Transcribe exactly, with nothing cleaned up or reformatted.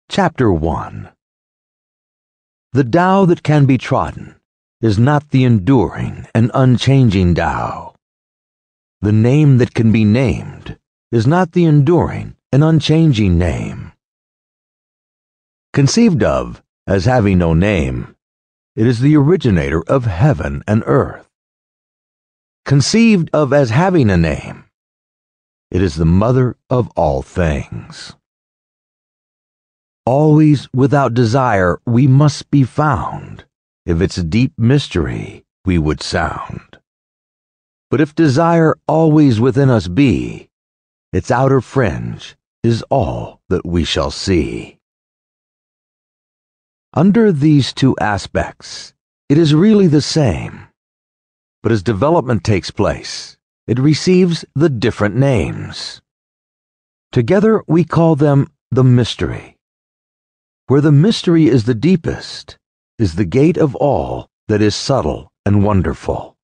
Chapter one. The Tao that can be trodden is not the enduring and unchanging Tao. The name that can be named is not the enduring and unchanging name. Conceived of as having no name, it is the originator of heaven and earth. Conceived of as having a name, it is the mother of all things. Always without desire we must be found, if its deep mystery we would sound. But if desire always within us be, its outer fringe is all that we shall see. Under these two aspects, it is really the same, but as development takes place, it receives the different names. Together we call them the mystery. Where the mystery is the deepest is the gate of all that is subtle and wonderful.